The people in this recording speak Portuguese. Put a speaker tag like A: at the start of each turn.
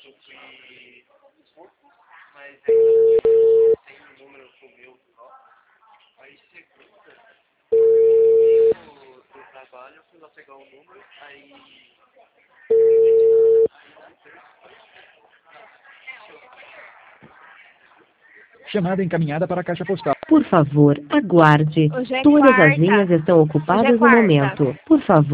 A: Mas aí tem um número com o meu só. Aí segunda, do trabalho, eu fui lá pegar o número, aí na terça.
B: Chamada encaminhada para a caixa postal.
C: Por favor, aguarde.
D: Hoje é
C: Todas as
D: quarta.
C: linhas estão
D: Hoje é
C: ocupadas no
D: quarta.
C: momento. Por favor.